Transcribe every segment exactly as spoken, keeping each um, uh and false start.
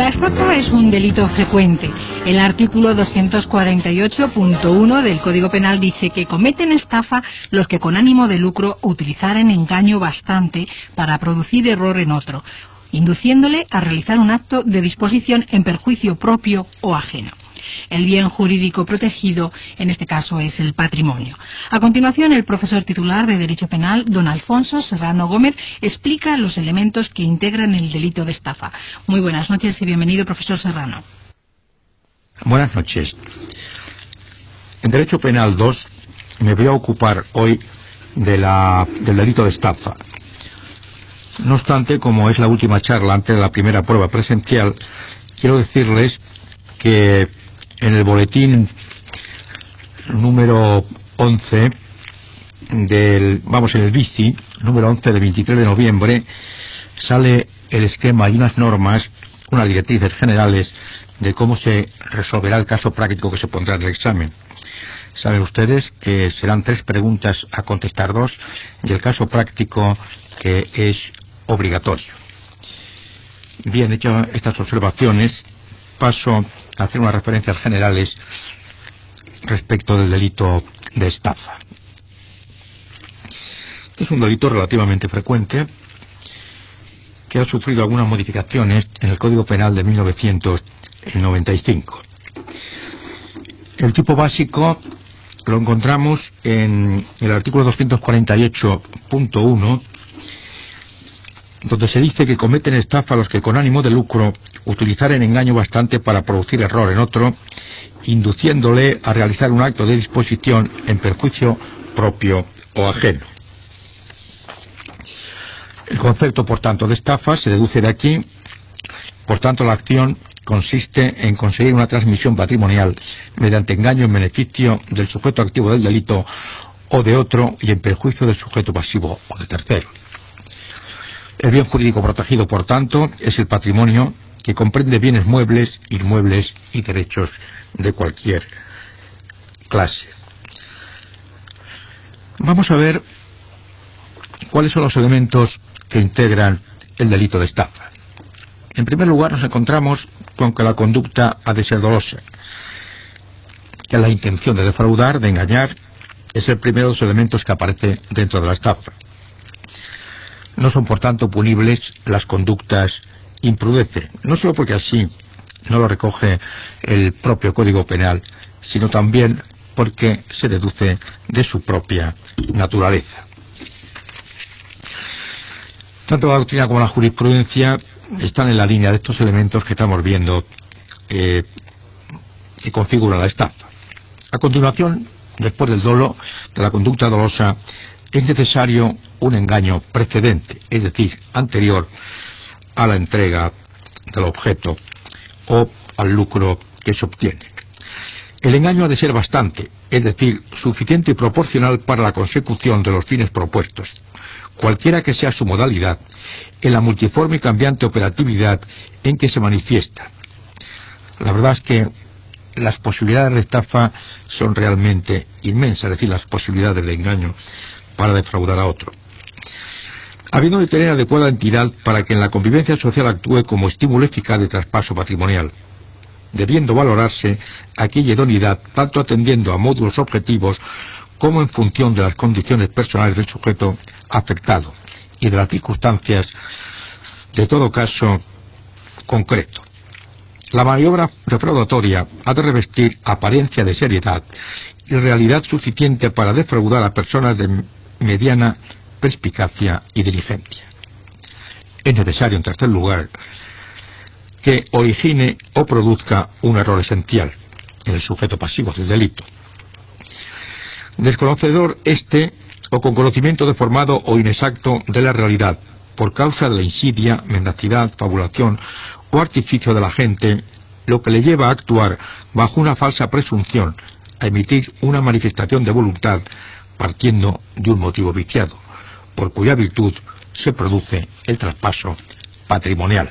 La estafa es un delito frecuente. El artículo doscientos cuarenta y ocho punto uno del Código Penal dice que cometen estafa los que con ánimo de lucro utilizaren engaño bastante para producir error en otro, induciéndole a realizar un acto de disposición en perjuicio propio o ajeno. El bien jurídico protegido, en este caso, es el patrimonio. A continuación, el profesor titular de Derecho Penal, don Alfonso Serrano Gómez, explica los elementos que integran el delito de estafa. Muy buenas noches y bienvenido, profesor Serrano. Buenas noches. En Derecho Penal dos me voy a ocupar hoy de la, del delito de estafa. No obstante, como es la última charla antes de la primera prueba presencial, quiero decirles que en el boletín número once del, vamos, en el B I C I, número once de veintitrés de noviembre, sale el esquema y unas normas, unas directrices generales de cómo se resolverá el caso práctico que se pondrá en el examen. Saben ustedes que serán tres preguntas a contestar dos y el caso práctico que es obligatorio. Bien, hechas estas observaciones, paso a hacer unas referencias generales respecto del delito de estafa. Es un delito relativamente frecuente que ha sufrido algunas modificaciones en el Código Penal de mil novecientos noventa y cinco. El tipo básico lo encontramos en el artículo doscientos cuarenta y ocho punto uno, donde se dice que cometen estafa los que con ánimo de lucro utilizaren engaño bastante para producir error en otro, induciéndole a realizar un acto de disposición en perjuicio propio o ajeno. El concepto, por tanto, de estafa se deduce de aquí. Por tanto, la acción consiste en conseguir una transmisión patrimonial mediante engaño en beneficio del sujeto activo del delito o de otro y en perjuicio del sujeto pasivo o de tercero. El bien jurídico protegido, por tanto, es el patrimonio, que comprende bienes muebles, inmuebles y derechos de cualquier clase. Vamos a ver cuáles son los elementos que integran el delito de estafa. En primer lugar, nos encontramos con que la conducta ha de ser dolosa, que la intención de defraudar, de engañar, es el primero de los elementos que aparece dentro de la estafa. No son, por tanto, punibles las conductas imprudentes, no solo porque así no lo recoge el propio Código Penal, sino también porque se deduce de su propia naturaleza. Tanto la doctrina como la jurisprudencia están en la línea de estos elementos que estamos viendo eh, que configuran la estafa. A continuación, después del dolo, de la conducta dolosa, es necesario un engaño precedente, es decir, anterior a la entrega del objeto o al lucro que se obtiene. El engaño ha de ser bastante, es decir, suficiente y proporcional para la consecución de los fines propuestos, cualquiera que sea su modalidad, en la multiforme y cambiante operatividad en que se manifiesta. La verdad es que las posibilidades de estafa son realmente inmensas, es decir, las posibilidades de engaño para defraudar a otro. Habiendo de tener adecuada entidad para que en la convivencia social actúe como estímulo eficaz de traspaso patrimonial, debiendo valorarse aquella idoneidad tanto atendiendo a módulos objetivos como en función de las condiciones personales del sujeto afectado y de las circunstancias de todo caso concreto. La maniobra defraudatoria ha de revestir apariencia de seriedad y realidad suficiente para defraudar a personas de mediana perspicacia y diligencia. Es necesario, en tercer lugar, que origine o produzca un error esencial en el sujeto pasivo del delito. Desconocedor este o con conocimiento deformado o inexacto de la realidad, por causa de la insidia, mendacidad, fabulación o artificio de la gente, lo que le lleva a actuar bajo una falsa presunción, a emitir una manifestación de voluntad partiendo de un motivo viciado, por cuya virtud se produce el traspaso patrimonial.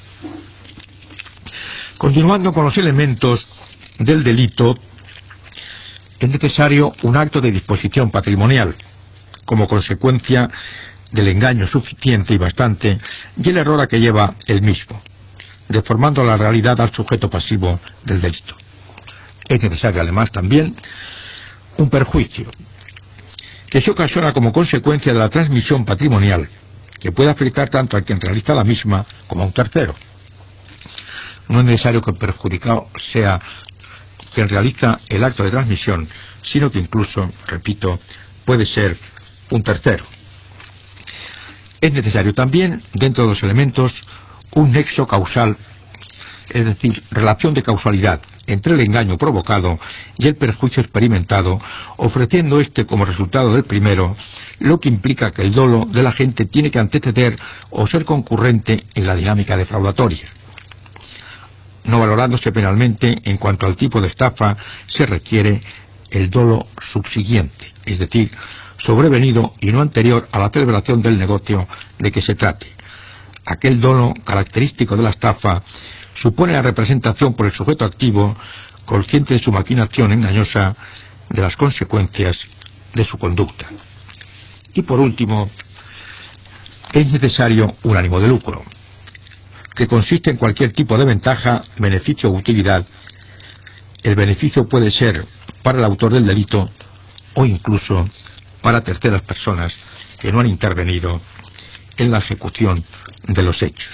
Continuando con los elementos del delito, es necesario un acto de disposición patrimonial, como consecuencia del engaño suficiente y bastante y el error a que lleva el mismo. deformando la realidad al sujeto pasivo del delito. Es necesario además también un perjuicio que se ocasiona como consecuencia de la transmisión patrimonial, que puede afectar tanto a quien realiza la misma como a un tercero. No es necesario que el perjudicado sea quien realiza el acto de transmisión, sino que incluso, repito, puede ser un tercero. Es necesario también, dentro de los elementos, un nexo causal, es decir, relación de causalidad entre el engaño provocado y el perjuicio experimentado, ofreciendo éste como resultado del primero, lo que implica que el dolo de la gente tiene que anteceder o ser concurrente en la dinámica defraudatoria. No valorándose penalmente, en cuanto al tipo de estafa, se requiere el dolo subsiguiente, es decir, sobrevenido y no anterior a la celebración del negocio de que se trate. Aquel dolo característico de la estafa supone la representación por el sujeto activo, consciente de su maquinación engañosa, de las consecuencias de su conducta. Y por último, es necesario un ánimo de lucro, que consiste en cualquier tipo de ventaja, beneficio o utilidad. El beneficio puede ser para el autor del delito o incluso para terceras personas que no han intervenido en la ejecución de los hechos.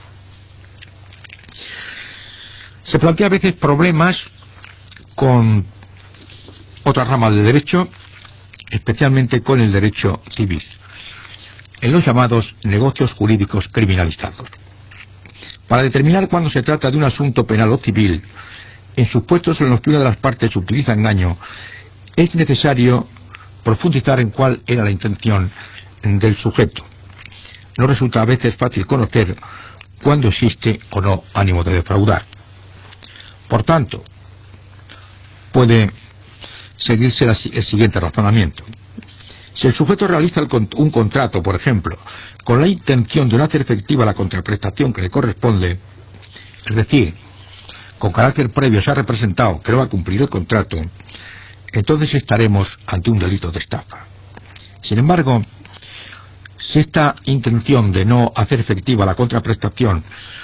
Se plantea a veces problemas con otras ramas de derecho, especialmente con el derecho civil, en los llamados negocios jurídicos criminalizados. Para determinar cuándo se trata de un asunto penal o civil, en supuestos en los que una de las partes utiliza engaño, es necesario profundizar en cuál era la intención del sujeto. No resulta a veces fácil conocer cuándo existe o no ánimo de defraudar. Por tanto, puede seguirse el siguiente razonamiento. Si el sujeto realiza un contrato, por ejemplo, con la intención de no hacer efectiva la contraprestación que le corresponde, es decir, con carácter previo se ha representado que no va a cumplir el contrato, entonces estaremos ante un delito de estafa. Sin embargo, si esta intención de no hacer efectiva la contraprestación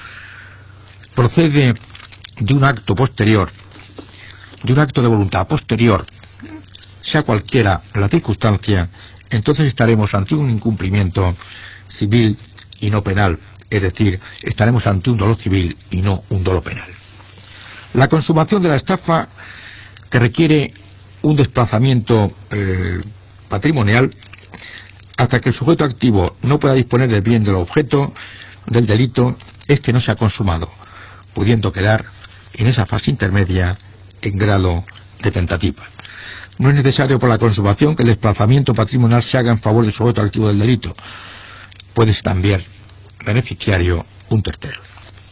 procede de un acto posterior, de un acto de voluntad posterior, sea cualquiera la circunstancia, entonces estaremos ante un incumplimiento civil y no penal, es decir, estaremos ante un dolo civil y no un dolo penal. La consumación de la estafa, que requiere un desplazamiento eh, patrimonial, hasta que el sujeto activo no pueda disponer del bien del objeto del delito, este no se ha consumado, pudiendo quedar en esa fase intermedia en grado de tentativa. No es necesario por la consumación que el desplazamiento patrimonial se haga en favor del sujeto activo del delito. Puede ser también beneficiario un tercero.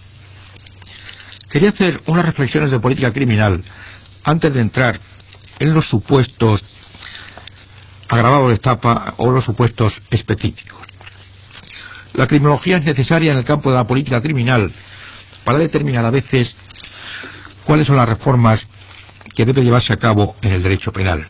Quería hacer unas reflexiones de política criminal antes de entrar en los supuestos agravados de estafa o los supuestos específicos. La criminología es necesaria en el campo de la política criminal para determinar a veces cuáles son las reformas que debe llevarse a cabo en el derecho penal.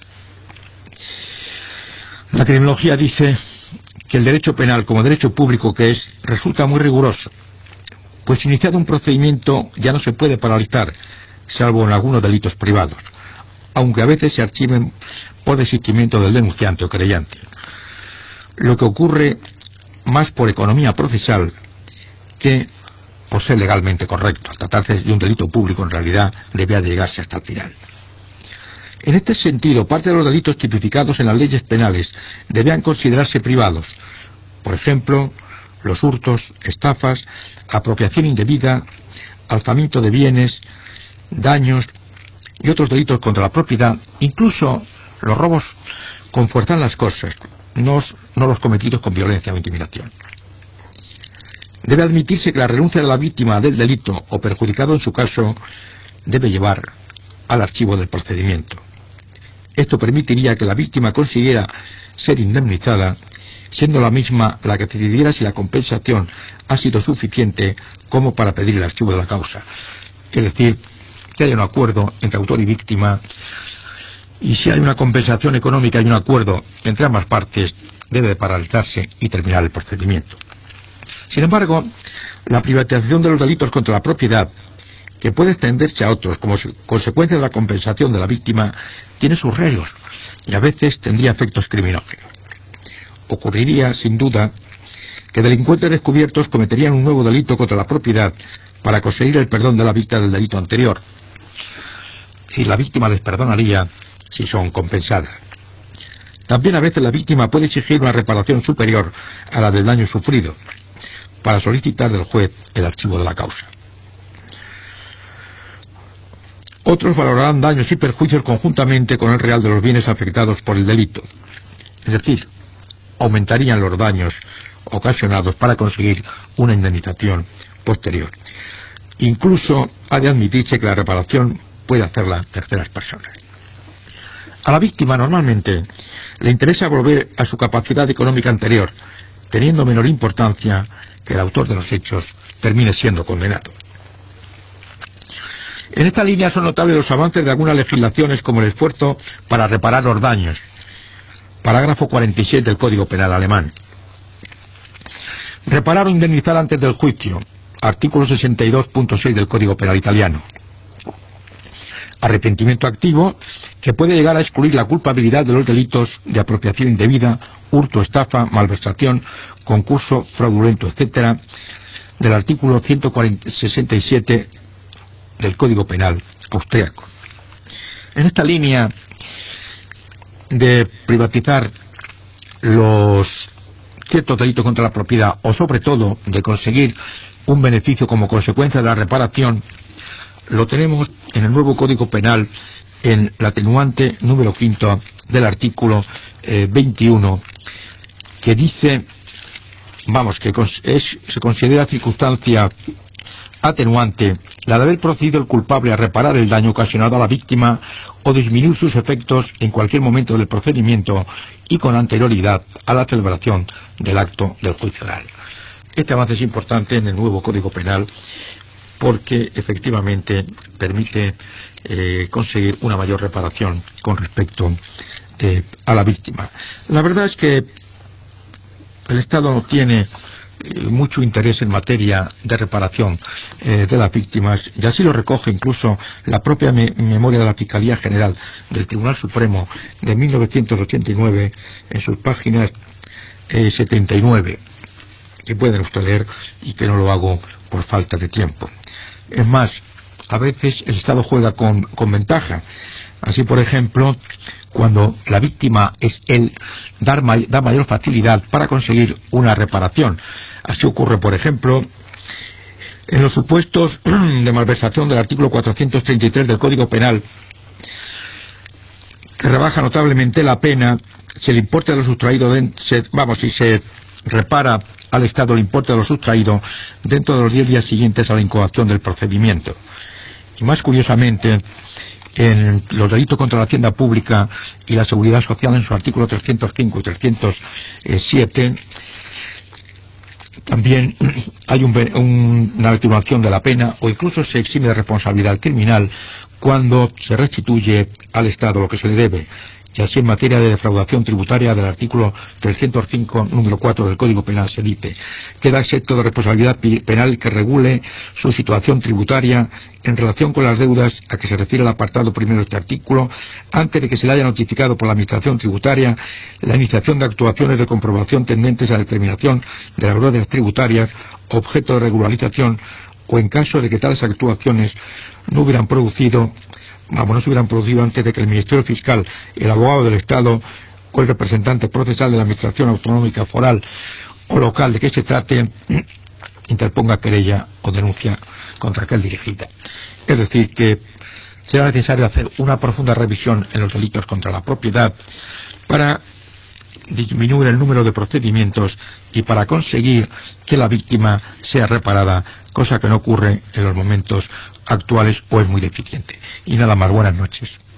La criminología dice que el derecho penal, como derecho público que es, resulta muy riguroso, pues iniciado un procedimiento ya no se puede paralizar, salvo en algunos delitos privados, aunque a veces se archiven por desistimiento del denunciante o querellante. Lo que ocurre más por economía procesal que por ser legalmente correcto. Al tratarse de un delito público, en realidad debía llegarse hasta el final. En este sentido, parte de los delitos tipificados en las leyes penales debían considerarse privados. Por ejemplo, los hurtos, estafas, apropiación indebida, alzamiento de bienes, daños y otros delitos contra la propiedad, incluso los robos con fuerza en las cosas, no, no los cometidos con violencia o intimidación. Debe admitirse que la renuncia de la víctima del delito o perjudicado en su caso debe llevar al archivo del procedimiento. Esto permitiría que la víctima consiguiera ser indemnizada, siendo la misma la que decidiera si la compensación ha sido suficiente como para pedir el archivo de la causa. Es decir, que haya un acuerdo entre autor y víctima, y si hay una compensación económica y un acuerdo entre ambas partes, debe paralizarse y terminar el procedimiento. Sin embargo, la privatización de los delitos contra la propiedad, que puede extenderse a otros como consecuencia de la compensación de la víctima, tiene sus riesgos y a veces tendría efectos criminógenos. Ocurriría, sin duda, que delincuentes descubiertos cometerían un nuevo delito contra la propiedad para conseguir el perdón de la víctima del delito anterior, y la víctima les perdonaría si son compensadas. También a veces la víctima puede exigir una reparación superior a la del daño sufrido para solicitar del juez el archivo de la causa. Otros valorarán daños y perjuicios conjuntamente con el real de los bienes afectados por el delito, es decir, aumentarían los daños ocasionados para conseguir una indemnización posterior. Incluso ha de admitirse que la reparación puede hacerla terceras personas. A la víctima normalmente le interesa volver a su capacidad económica anterior, teniendo menor importancia que el autor de los hechos termine siendo condenado. En esta línea son notables los avances de algunas legislaciones, como el esfuerzo para reparar los daños, parágrafo cuarenta y seis del Código Penal alemán. Reparar o indemnizar antes del juicio, artículo sesenta y dos punto seis del Código Penal italiano. Arrepentimiento activo, que puede llegar a excluir la culpabilidad de los delitos de apropiación indebida, hurto, estafa, malversación, concurso fraudulento, etcétera, del artículo ciento sesenta y siete del Código Penal austriaco. En esta línea de privatizar los ciertos delitos contra la propiedad, o sobre todo de conseguir un beneficio como consecuencia de la reparación, lo tenemos en el nuevo Código Penal, en la atenuante número quinto del artículo eh, veintiuno, que dice, vamos, que es, se considera circunstancia atenuante la de haber procedido el culpable a reparar el daño ocasionado a la víctima o disminuir sus efectos en cualquier momento del procedimiento y con anterioridad a la celebración del acto del juicio oral. Este avance es importante en el nuevo Código Penal porque efectivamente permite eh, conseguir una mayor reparación con respecto eh, a la víctima. La verdad es que el Estado no tiene eh, mucho interés en materia de reparación eh, de las víctimas, y así lo recoge incluso la propia me memoria de la Fiscalía General del Tribunal Supremo de mil novecientos ochenta y nueve en sus páginas eh, setenta y nueve, que pueden ustedes leer y que no lo hago por falta de tiempo. Es más, a veces el Estado juega con, con ventaja. Así, por ejemplo, cuando la víctima es él, dar may, da mayor facilidad para conseguir una reparación. Así ocurre, por ejemplo, en los supuestos de malversación del artículo cuatrocientos treinta y tres del Código Penal, que rebaja notablemente la pena si el importe de lo sustraído, de, se, vamos, si se repara al Estado el importe de lo sustraído dentro de los diez días siguientes a la incoación del procedimiento. Y más curiosamente, en los delitos contra la hacienda pública y la seguridad social, en su artículo trescientos cinco y trescientos siete, también hay un, un, una atenuación de la pena, o incluso se exime de responsabilidad criminal cuando se restituye al Estado lo que se le debe. Y así, en materia de defraudación tributaria, del artículo trescientos cinco, número cuatro del Código Penal, se dice: queda exento de responsabilidad penal que regule su situación tributaria en relación con las deudas a que se refiere el apartado primero de este artículo, antes de que se le haya notificado por la Administración Tributaria la iniciación de actuaciones de comprobación tendentes a la determinación de las deudas tributarias objeto de regularización, o en caso de que tales actuaciones no hubieran producido Vamos, no se hubieran producido antes de que el Ministerio Fiscal, el abogado del Estado o el representante procesal de la Administración Autonómica Foral o local de que se trate interponga querella o denuncia contra aquel dirigida. Es decir, que será necesario hacer una profunda revisión en los delitos contra la propiedad para disminuir el número de procedimientos y para conseguir que la víctima sea reparada, cosa que no ocurre en los momentos actuales o es muy deficiente. Y nada más, buenas noches.